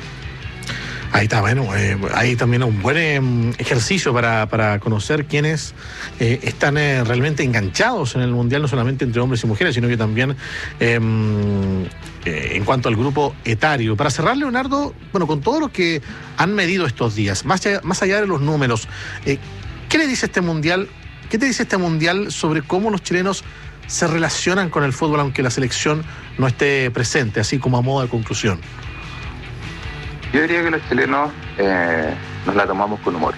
Ahí está, bueno, eh, hay también un buen eh, ejercicio para, para conocer quiénes eh, están eh, realmente enganchados en el Mundial, no solamente entre hombres y mujeres, sino que también eh, eh, en cuanto al grupo etario. Para cerrar, Leonardo, bueno, con todo lo que han medido estos días, más allá, más allá de los números, eh, ¿qué le dice este Mundial? ¿Qué te dice este Mundial sobre cómo los chilenos se relacionan con el fútbol aunque la selección no esté presente, así como a modo de conclusión? Yo diría que los chilenos eh, nos la tomamos con humor.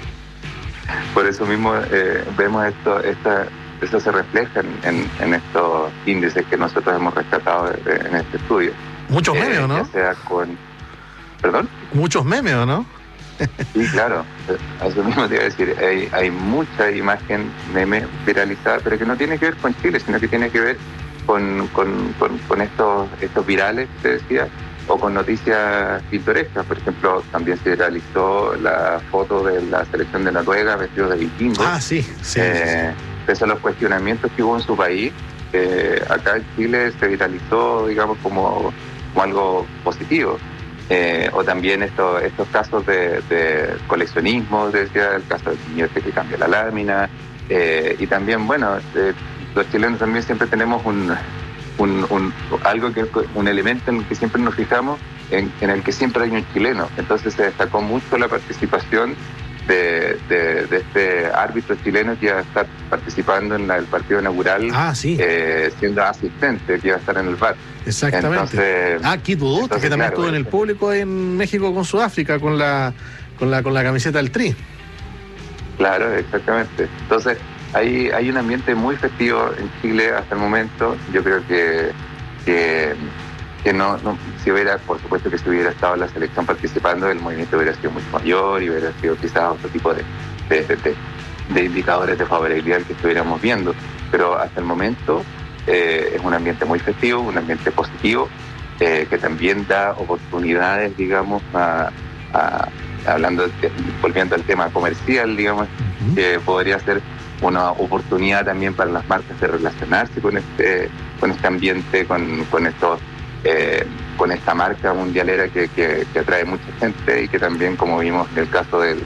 Por eso mismo eh, vemos esto, esta, esto se refleja en, en, en estos índices que nosotros hemos rescatado de, de, en este estudio. Muchos memes, eh, ¿no? Ya sea con... ¿Perdón? Muchos memes, ¿no? Sí, claro. Eso mismo te iba a decir. Hay, hay mucha imagen meme viralizada, pero que no tiene que ver con Chile, sino que tiene que ver con, con, con, con estos, estos virales, te decía, o con noticias pintorescas. Por ejemplo, también se realizó la foto de la selección de Noruega vestidos de vikingos. Ah, sí, sí. Eh, pese a los cuestionamientos que hubo en su país, eh, acá en Chile se viralizó, digamos, como, como algo positivo. Eh, o también esto, estos casos de, de coleccionismo, decía, el caso del niño este que cambia la lámina. Eh, y también, bueno, eh, los chilenos también siempre tenemos un... Un, un, algo que un elemento en el que siempre nos fijamos, en, en el que siempre hay un chileno. Entonces se destacó mucho la participación de, de, de este árbitro chileno que iba a estar participando en la, el partido inaugural, ah, sí. eh, siendo asistente, que iba a estar en el V A R. Exactamente. Entonces, ah, Keith Wood, que también claro, estuvo en el público en México con Sudáfrica con la, con la, con la camiseta del Tri. Claro, exactamente. Entonces Hay, hay un ambiente muy festivo en Chile hasta el momento. Yo creo que, que, que no, no, si hubiera, por supuesto que si hubiera estado la selección participando, el movimiento hubiera sido mucho mayor y hubiera sido quizás otro tipo de, de, de, de indicadores de favorabilidad que estuviéramos viendo. Pero hasta el momento eh, es un ambiente muy festivo, un ambiente positivo, eh, que también da oportunidades, digamos, a, a, hablando de, volviendo al tema comercial, digamos, uh-huh. que podría ser una oportunidad también para las marcas de relacionarse con este con este ambiente, con, con estos eh, con esta marca mundialera que, que, que atrae mucha gente y que también, como vimos en el caso del,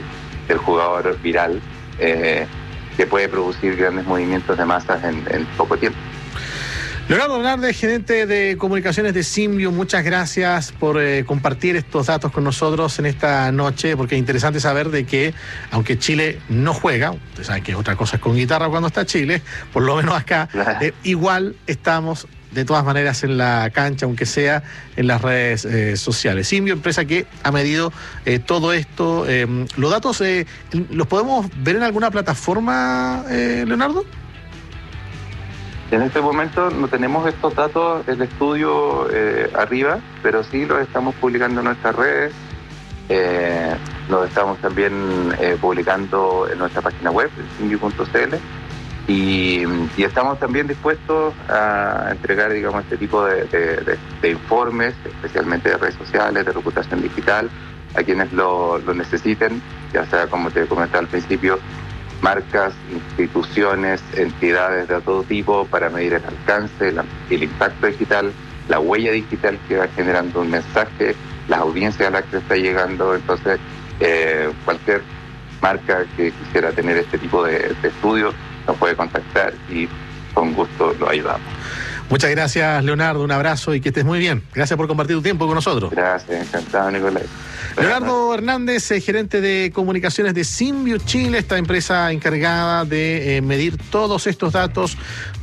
del jugador viral, eh, que puede producir grandes movimientos de masas en, en poco tiempo. Leonardo Hernández, gerente de comunicaciones de Symbio, muchas gracias por eh, compartir estos datos con nosotros en esta noche, porque es interesante saber de que, aunque Chile no juega, ustedes saben que otra cosa es con guitarra cuando está Chile, por lo menos acá, eh, igual estamos de todas maneras en la cancha, aunque sea en las redes eh, sociales. Symbio, empresa que ha medido eh, todo esto. Eh, ¿Los datos eh, los podemos ver en alguna plataforma, eh, Leonardo? En este momento no tenemos estos datos del estudio eh, arriba, pero sí los estamos publicando en nuestras redes, eh, los estamos también eh, publicando en nuestra página web, symbio punto c l, y, y estamos también dispuestos a entregar, digamos, este tipo de, de, de, de informes, especialmente de redes sociales, de reputación digital, a quienes lo, lo necesiten, ya sea, como te comentaba al principio, marcas, instituciones, entidades de todo tipo, para medir el alcance, la, el impacto digital, la huella digital que va generando un mensaje, las audiencias a las que está llegando. Entonces, eh, cualquier marca que quisiera tener este tipo de, de estudios nos puede contactar y con gusto lo ayudamos. Muchas gracias, Leonardo, un abrazo y que estés muy bien. Gracias por compartir tu tiempo con nosotros. Gracias, encantado, Nicolás. Leonardo Hernández, eh, gerente de comunicaciones de Symbio Chile, esta empresa encargada de eh, medir todos estos datos,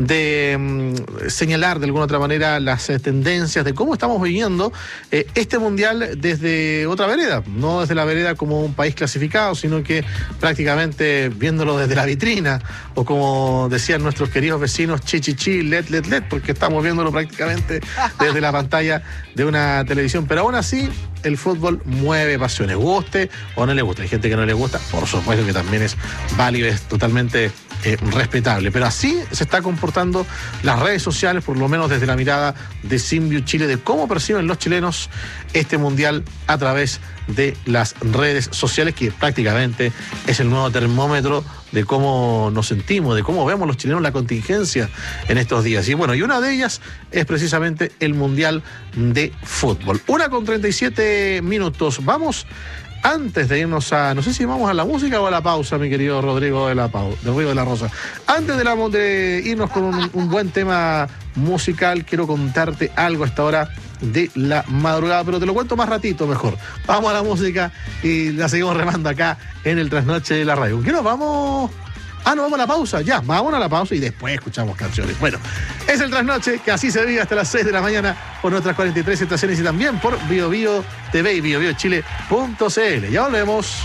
de mm, señalar de alguna otra manera las eh, tendencias de cómo estamos viviendo eh, este mundial desde otra vereda, no desde la vereda como un país clasificado, sino que prácticamente viéndolo desde la vitrina, o como decían nuestros queridos vecinos, chi chi chi, let let let, porque estamos viéndolo prácticamente desde la pantalla de una televisión. Pero aún así, el fútbol mueve pasiones, guste o no le guste. Hay gente que no le gusta, por supuesto que también es válido, es totalmente eh, respetable. Pero así se está comportando las redes sociales, por lo menos desde la mirada de Symbio Chile, de cómo perciben los chilenos este mundial a través de las redes sociales, que prácticamente es el nuevo termómetro de cómo nos sentimos, de cómo vemos los chilenos la contingencia en estos días. Y bueno, y una de ellas es precisamente el Mundial de Fútbol. Una con treinta y siete minutos. Vamos, antes de irnos a, no sé si vamos a la música o a la pausa, mi querido Rodrigo de la, Pau, de Rodrigo de la Rosa. Antes de, la, de irnos con un, un buen tema musical, quiero contarte algo a esta hora de la madrugada, pero te lo cuento más ratito mejor. Vamos a la música y la seguimos remando acá en el Trasnoche de la Radio. ¿Con qué nos vamos? Ah, no, vamos a la pausa. Ya, vamos a la pausa y después escuchamos canciones. Bueno, es el Trasnoche, que así se vive hasta las seis de la mañana por nuestras cuarenta y tres estaciones y también por Bio Bio T V y bio bio chile punto c l. Ya volvemos.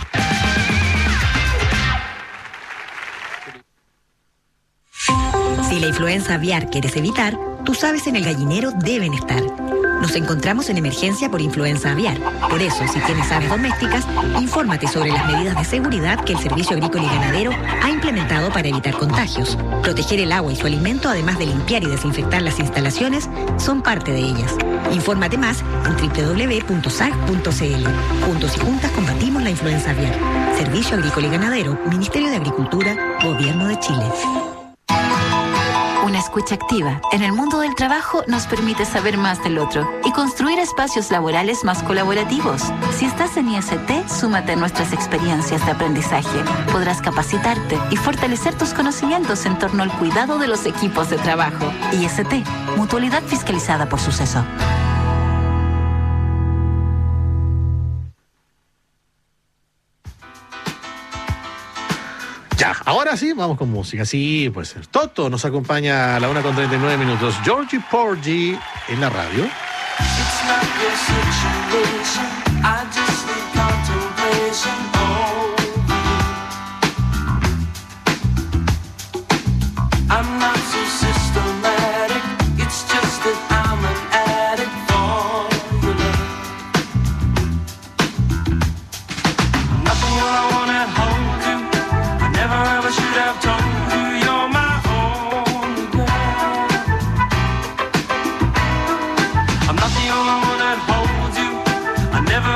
Si la influenza aviar quieres evitar, tus aves en el gallinero deben estar. Nos encontramos en emergencia por influenza aviar. Por eso, si tienes aves domésticas, infórmate sobre las medidas de seguridad que el Servicio Agrícola y Ganadero ha implementado para evitar contagios. Proteger el agua y su alimento, además de limpiar y desinfectar las instalaciones, son parte de ellas. Infórmate más en doble u doble u doble u punto s a g punto c l. Juntos y juntas combatimos la influenza aviar. Servicio Agrícola y Ganadero, Ministerio de Agricultura, Gobierno de Chile. Una escucha activa en el mundo del trabajo nos permite saber más del otro y construir espacios laborales más colaborativos. Si estás en I S T, súmate a nuestras experiencias de aprendizaje. Podrás capacitarte y fortalecer tus conocimientos en torno al cuidado de los equipos de trabajo. I S T, Mutualidad Fiscalizada por Suceso. Ya, ahora sí, vamos con música. Sí, pues el Toto nos acompaña a la una con treinta y nueve minutos. Georgie Porgy en la radio. It's not your situation, I just need contemplation over you. I'm not so systematic, it's just that I'm an addict for your love. Nothing I wanna hold you, I never ever should have told you you're my only girl. I'm not the only one that holds you, I never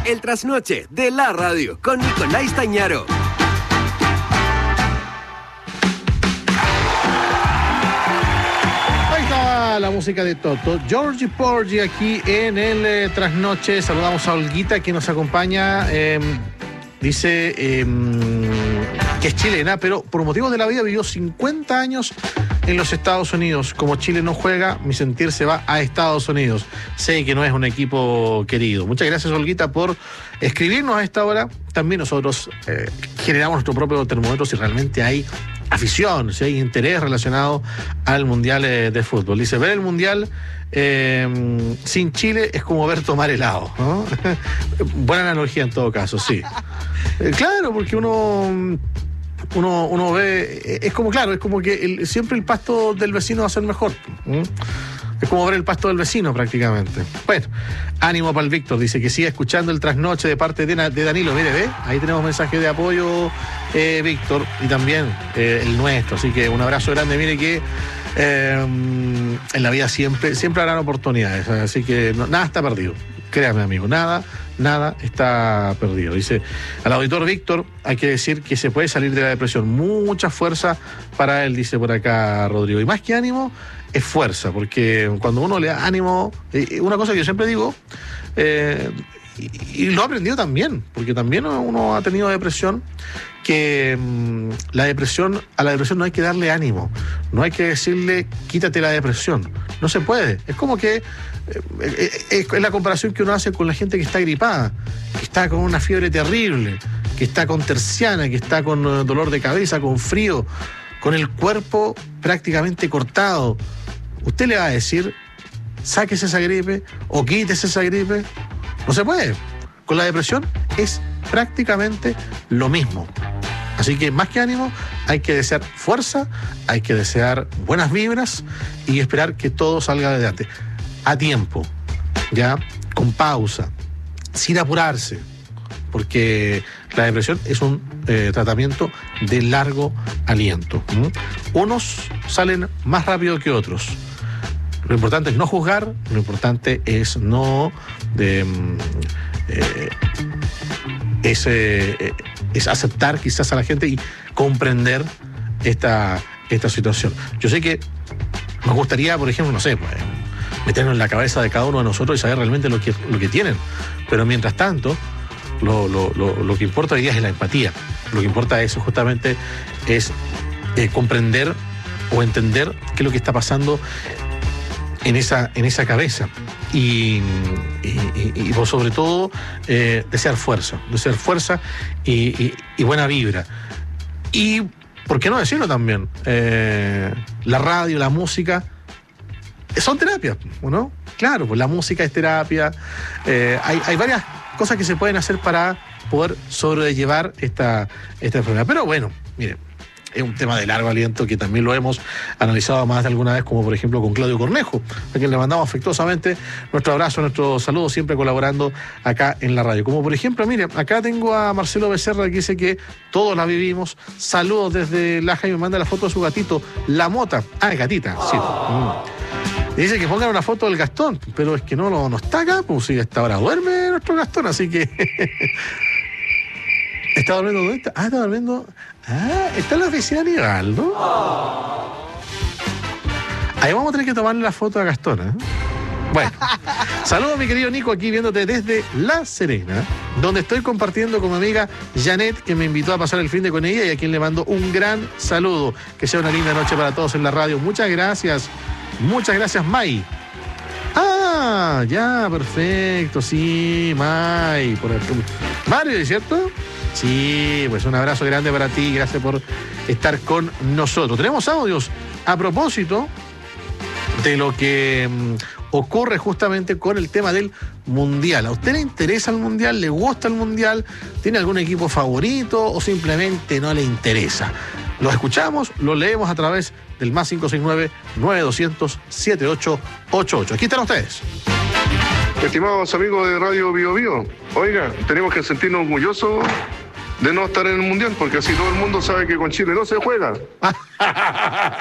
El trasnoche de la radio con Nicolás Tañaro. Ahí está la música de Toto. Georgie Porgy aquí en el eh, trasnoche. Saludamos a Olguita que nos acompaña. Eh, dice eh, que es chilena, pero por motivos de la vida vivió cincuenta años en los Estados Unidos. Como Chile no juega, mi sentir se va a Estados Unidos. Sé que no es un equipo querido. Muchas gracias, Olguita, por escribirnos a esta hora. También nosotros eh, generamos nuestro propio termómetro si realmente hay afición, si hay interés relacionado al Mundial eh, de Fútbol. Dice, ver el Mundial eh, sin Chile es como ver tomar helado, ¿no? Buena analogía en todo caso, sí. Eh, claro, porque uno... Uno, uno ve, es como, claro, es como que el, siempre el pasto del vecino va a ser mejor. ¿Mm? Es como ver el pasto del vecino prácticamente. Bueno, ánimo para el Víctor, dice que siga escuchando el trasnoche de parte de, de Danilo. Mire, ve, ahí tenemos mensaje de apoyo, eh, Víctor, y también eh, el nuestro. Así que un abrazo grande, mire que eh, en la vida siempre, siempre habrán oportunidades. Así que no, nada está perdido. Créame, amigo, nada, nada está perdido. Dice, al auditor Víctor, hay que decir que se puede salir de la depresión. Mucha fuerza para él, dice por acá Rodrigo. Y más que ánimo, es fuerza, porque cuando uno le da ánimo, eh, una cosa que yo siempre digo, eh, y, y lo he aprendido también, porque también uno ha tenido depresión, que mmm, la depresión, a la depresión no hay que darle ánimo, no hay que decirle quítate la depresión, no se puede. Es como que eh, es, es la comparación que uno hace con la gente que está gripada, que está con una fiebre terrible, que está con terciana, que está con uh, dolor de cabeza, con frío, con el cuerpo prácticamente cortado. Usted le va a decir, sáquese esa gripe o quítese esa gripe. No se puede. Con la depresión es prácticamente lo mismo. Así que más que ánimo, hay que desear fuerza, hay que desear buenas vibras y esperar que todo salga adelante. A tiempo, ya, con pausa, sin apurarse, porque la depresión es un eh, tratamiento de largo aliento. ¿Mm? Unos salen más rápido que otros. Lo importante es no juzgar, lo importante es no... De, eh, es, eh, es aceptar quizás a la gente y comprender esta, esta situación. Yo sé que nos gustaría, por ejemplo, no sé, pues, meternos en la cabeza de cada uno de nosotros y saber realmente lo que, lo que tienen, pero mientras tanto lo, lo, lo, lo que importa hoy día es la empatía. Lo que importa es justamente es eh, comprender o entender qué es lo que está pasando en esa, en esa cabeza. Y, y, y, y por sobre todo eh, desear fuerza, desear fuerza y, y, y buena vibra. Y, ¿por qué no decirlo también? Eh, la radio, la música son terapias, ¿no? Claro, pues la música es terapia. Eh, hay, hay varias cosas que se pueden hacer para poder sobrellevar esta, esta enfermedad. Pero bueno, miren, es un tema de largo aliento que también lo hemos analizado más de alguna vez, como por ejemplo con Claudio Cornejo, a quien le mandamos afectuosamente nuestro abrazo, nuestro saludo, siempre colaborando acá en la radio. Como por ejemplo, mire, acá tengo a Marcelo Becerra que dice que todos la vivimos. Saludos desde Laja y me manda la foto de su gatito, la Mota. Ah, gatita, sí. Mm. Dice que pongan una foto del Gastón, pero es que no, no, no está acá, pues si hasta ahora duerme nuestro Gastón, así que... ¿Está durmiendo dónde está? Ah, está durmiendo... Ah, está en la oficina Aníbal, ¿no? Ahí vamos a tener que tomarle la foto a Gastón, ¿eh? Bueno, saludos mi querido Nico, aquí viéndote desde La Serena, donde estoy compartiendo con mi amiga Janet, que me invitó a pasar el fin de con ella y a quien le mando un gran saludo. Que sea una linda noche para todos en la radio. Muchas gracias, muchas gracias, May. Ah, ya, perfecto, sí, May. Por ejemplo. Mario, ¿cierto? Sí, pues un abrazo grande para ti, gracias por estar con nosotros. Tenemos audios a propósito de lo que mmm, ocurre justamente con el tema del Mundial. ¿A usted le interesa el Mundial? ¿Le gusta el Mundial? ¿Tiene algún equipo favorito o simplemente no le interesa? Los escuchamos, los leemos a través del más cinco seis nueve, nueve dos cero cero, siete ocho ocho ocho. Aquí están ustedes. Estimados amigos de Radio Bio Bio, oiga, tenemos que sentirnos orgullosos de no estar en el Mundial, porque así todo el mundo sabe que con Chile no se juega.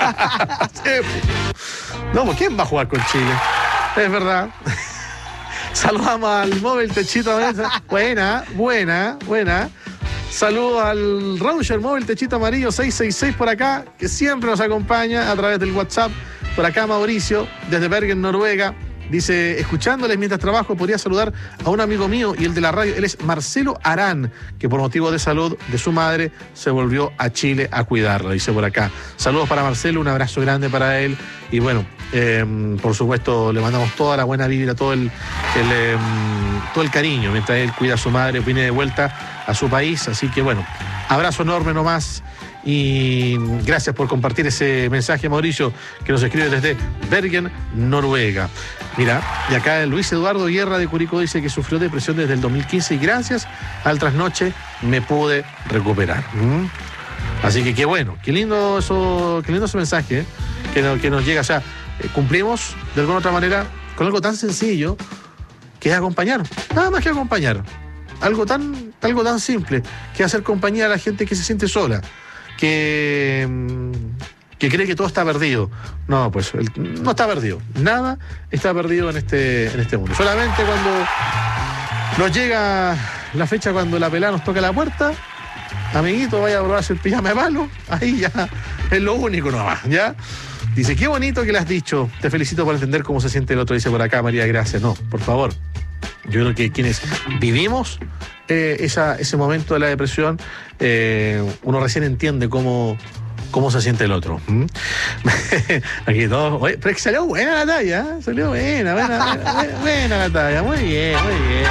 No, pues ¿quién va a jugar con Chile? Es verdad. Saludamos al móvil Techito Mesa. Buena, buena, buena. Saludos al Roger Móvil Techito Amarillo seiscientos sesenta y seis por acá, que siempre nos acompaña a través del WhatsApp. Por acá Mauricio, desde Bergen, Noruega. Dice, escuchándoles mientras trabajo, podría saludar a un amigo mío y el de la radio. Él es Marcelo Arán, que por motivo de salud de su madre se volvió a Chile a cuidarla, dice por acá. Saludos para Marcelo, un abrazo grande para él. Y bueno, eh, por supuesto, le mandamos toda la buena vibra, todo el, el eh, todo el cariño mientras él cuida a su madre, viene de vuelta a su país. Así que bueno, abrazo enorme nomás. Y gracias por compartir ese mensaje, Mauricio, que nos escribe desde Bergen, Noruega. Mira, y acá Luis Eduardo Guerra de Curicó dice que sufrió depresión desde el dos mil quince y gracias al trasnoche me pude recuperar. ¿Mm? Así que qué bueno, qué lindo eso, qué lindo ese mensaje, ¿eh? que, no, que nos llega. O sea, eh, cumplimos de alguna otra manera con algo tan sencillo que es acompañar, nada más que acompañar. Algo tan, algo tan simple que hacer compañía a la gente que se siente sola. Que, que cree que todo está perdido. No, pues no está perdido. Nada está perdido en este, en este mundo. Solamente cuando nos llega la fecha, cuando la pelada nos toca la puerta, amiguito, vaya a probarse el pijama de palo. Ahí ya es lo único nomás, ¿ya? Dice, qué bonito que le has dicho. Te felicito por entender cómo se siente el otro. Dice por acá María Gracia. No, por favor. Yo creo que quienes vivimos eh, esa, ese momento de la depresión, eh, uno recién entiende cómo, cómo se siente el otro. ¿Mm? Aquí todos. Oye, pero es que salió buena la talla, ¿eh? Salió buena, buena, buena, buena la talla. Muy bien, muy bien.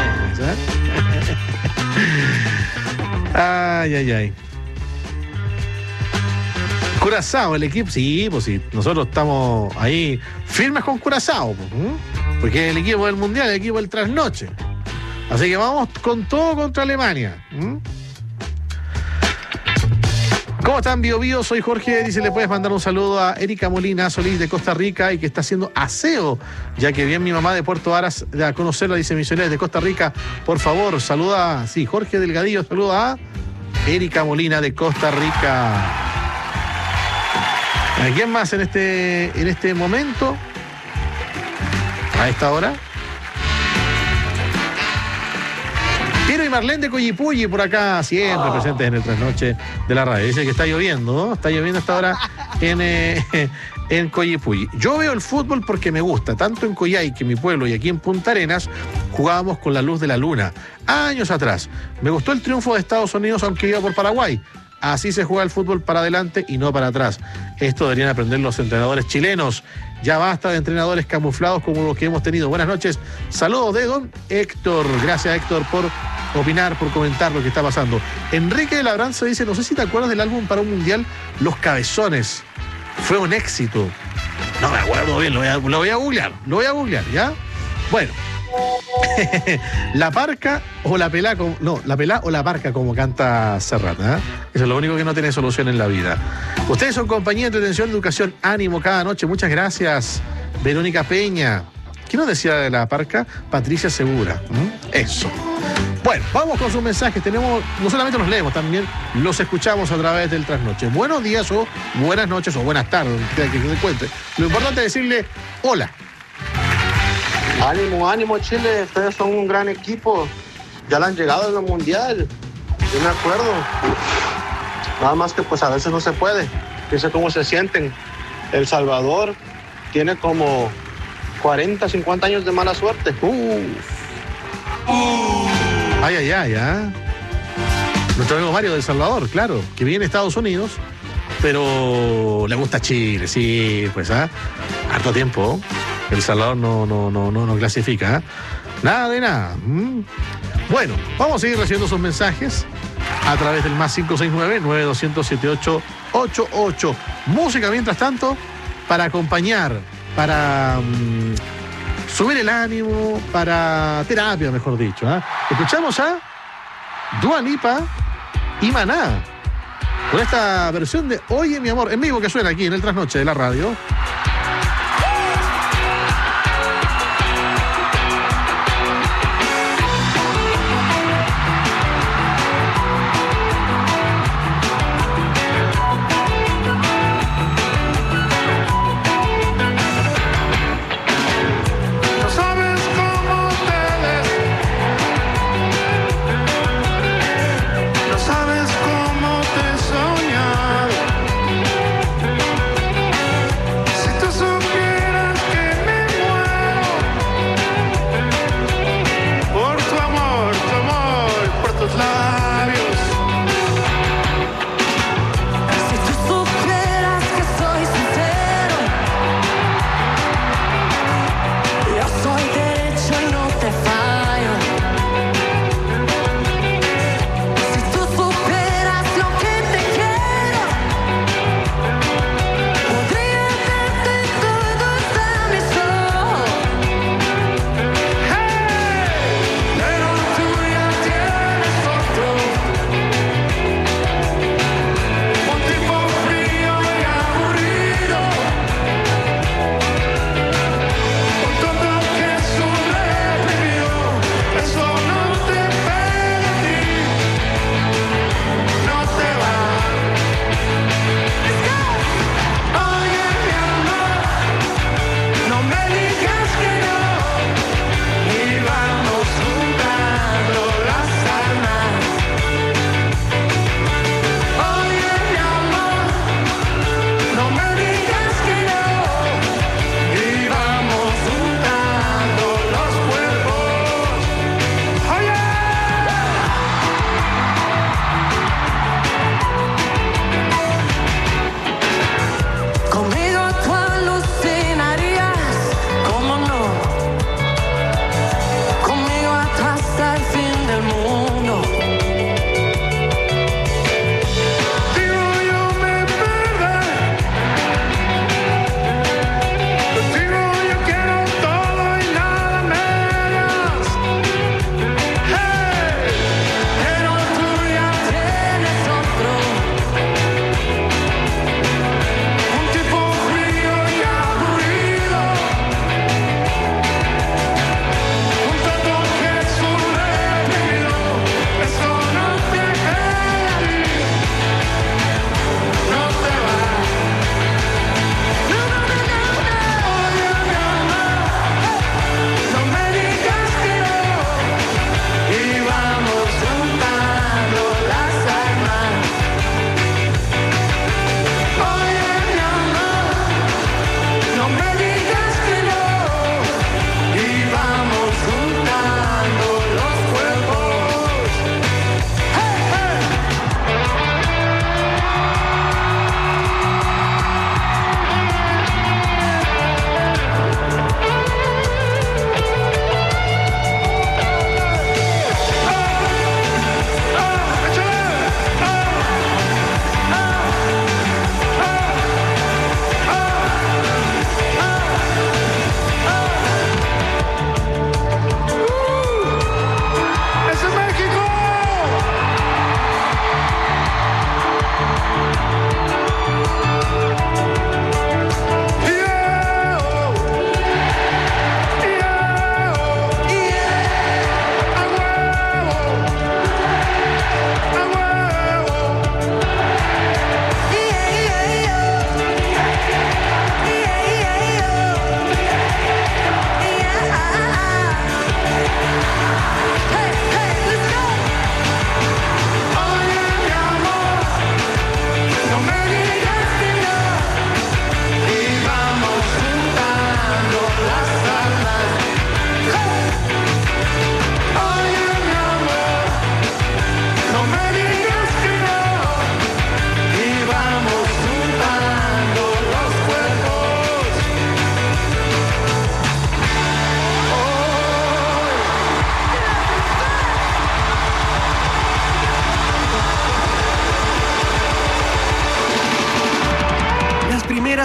¿Sabes? Ay, ay, ay. Curazao, el equipo, sí, pues sí. Nosotros estamos ahí firmes con Curazao, pues, ¿eh? Porque es el equipo del Mundial, el equipo del trasnoche. Así que vamos con todo contra Alemania. ¿Mm? ¿Cómo están, Bio Bio? Soy Jorge. Dice, le puedes mandar un saludo a Erika Molina Solís de Costa Rica y que está haciendo aseo, ya que bien mi mamá de Puerto Aras a conocerla, dice Misioneros de Costa Rica. Por favor, saluda, sí, Jorge Delgadillo, saluda a Erika Molina de Costa Rica. ¿A quién más en este, en este momento? A esta hora. Piero y Marlene de Coyipulli por acá, siempre oh. presentes en el trasnoche de la radio. Dice que está lloviendo, ¿no? Está lloviendo hasta ahora en, eh, en Coyipulli. Yo veo el fútbol porque me gusta. Tanto en Coyhaique, mi pueblo, y aquí en Punta Arenas, jugábamos con la luz de la luna. Años atrás. Me gustó el triunfo de Estados Unidos, aunque iba por Paraguay. Así se juega el fútbol, para adelante y no para atrás. Esto deberían aprender los entrenadores chilenos. Ya basta de entrenadores camuflados como los que hemos tenido. Buenas noches. Saludos de don Héctor. Gracias, Héctor, por opinar, por comentar lo que está pasando. Enrique de Labranza dice, no sé si te acuerdas del álbum para un mundial, Los Cabezones. Fue un éxito. No me acuerdo bien, lo voy a, lo voy a googlear. Lo voy a googlear, ¿ya? Bueno. La parca o la pelá, como, no, la pelá o la parca, como canta Serrat, ¿eh? Eso es lo único que no tiene solución en la vida. Ustedes son compañía de entretención, educación, ánimo cada noche. Muchas gracias, Verónica Peña. ¿Quién nos decía de la parca? Patricia Segura. ¿Mm? Eso. Bueno, vamos con sus mensajes. Tenemos, no solamente los leemos, también los escuchamos a través del trasnoche. Buenos días o buenas noches o buenas tardes, que se encuentre. Lo importante es decirle hola. Ánimo, ánimo, Chile, ustedes son un gran equipo, ya le han llegado en el mundial, yo me acuerdo, nada más que pues a veces no se puede, fíjense cómo se sienten. El Salvador tiene como cuarenta, cincuenta años de mala suerte. Uh. Uh. Ay, ay, ay, ¿eh? Nuestro amigo Mario de El Salvador, claro, que vive en Estados Unidos, pero le gusta Chile, sí, pues, ¿ah? ¿eh? Harto tiempo. El Salvador no, no, no, no, no clasifica, ¿eh? Nada de nada. ¿Mm? Bueno, vamos a seguir recibiendo sus mensajes a través del más cinco seis nueve, nueve dos cero cero, siete ocho ocho ocho. Música, mientras tanto, para acompañar, para um, subir el ánimo, para terapia, mejor dicho, ¿eh? Escuchamos a Dua Lipa y Maná con esta versión de Oye, mi amor, en vivo, que suena aquí en el trasnoche de la radio. No sabes cómo te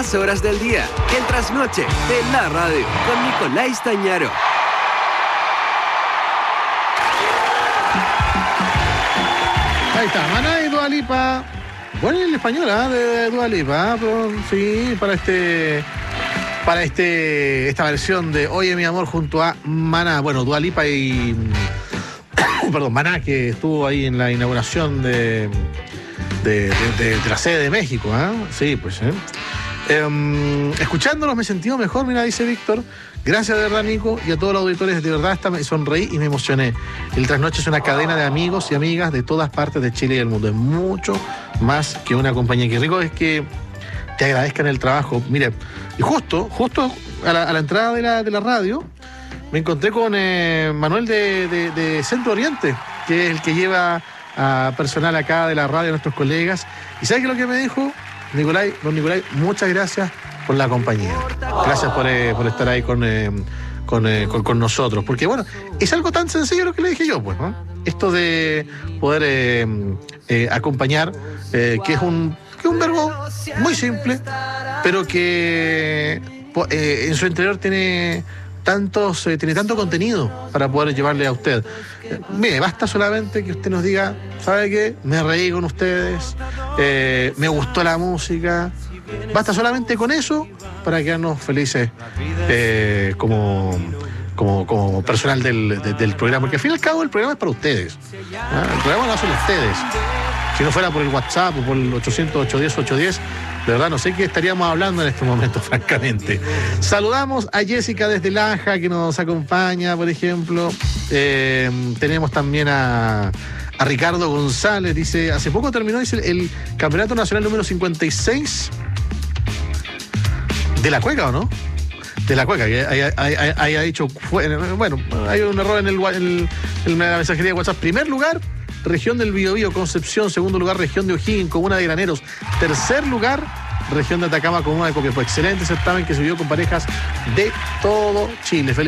todas horas del día. El trasnoche de la radio con Nicolás Tañaro. Ahí está, Maná y Dua Lipa. Bueno, el español, ¿eh? de Dua Lipa, ¿eh? Pero sí, para este, para este, esta versión de Oye mi amor junto a Maná. Bueno, Dua Lipa y, perdón, Maná, que estuvo ahí en la inauguración de, de, de, de, de la sede de México, ¿eh? Sí, pues, ¿eh? Eh, escuchándolos me he sentido mejor, mira, dice Víctor. Gracias de verdad, Nico, y a todos los auditores, de verdad hasta me sonreí y me emocioné. El Trasnoche es una cadena de amigos y amigas de todas partes de Chile y del mundo. Es mucho más que una compañía. Qué rico es que te agradezcan el trabajo. Mire, y justo, justo a la, a la entrada de la, de la radio, me encontré con eh, Manuel de, de, de Centro Oriente, que es el que lleva a personal acá de la radio, a nuestros colegas. ¿Y sabes qué es lo que me dijo? Nicolai, don Nicolai, muchas gracias por la compañía. Gracias por, eh, por estar ahí con, eh, con, eh, con, con nosotros. Porque, bueno, es algo tan sencillo lo que le dije yo, pues, ¿no? Esto de poder eh, eh, acompañar, eh, que es un, que es un verbo muy simple, pero que eh, en su interior tiene tantos, eh, tiene tanto contenido para poder llevarle a usted. Eh, mire, basta solamente que usted nos diga, ¿sabe qué? Me reí con ustedes, eh, me gustó la música. Basta solamente con eso para quedarnos felices eh, como, como, como personal del, de, del programa, porque al fin y al cabo el programa es para ustedes, ¿ah? El programa lo hacen ustedes. Si no fuera por el WhatsApp o por el ochocientos, ochocientos diez, ochocientos diez, de verdad no sé qué estaríamos hablando en este momento, francamente. Saludamos a Jessica desde Laja, que nos acompaña, por ejemplo. Eh, tenemos también a... A Ricardo González, dice, hace poco terminó, dice, el Campeonato Nacional número cincuenta y seis de la Cueca, ¿o no? De la Cueca, que haya dicho, fue, bueno, hay un error en, el, el, en la mensajería de WhatsApp. Primer lugar, región del Biobío, Concepción. Segundo lugar, región de O'Higgins, comuna de Graneros. Tercer lugar, región de Atacama, comuna de Copiapó. Excelente certamen que se vio con parejas de todo Chile. Feliz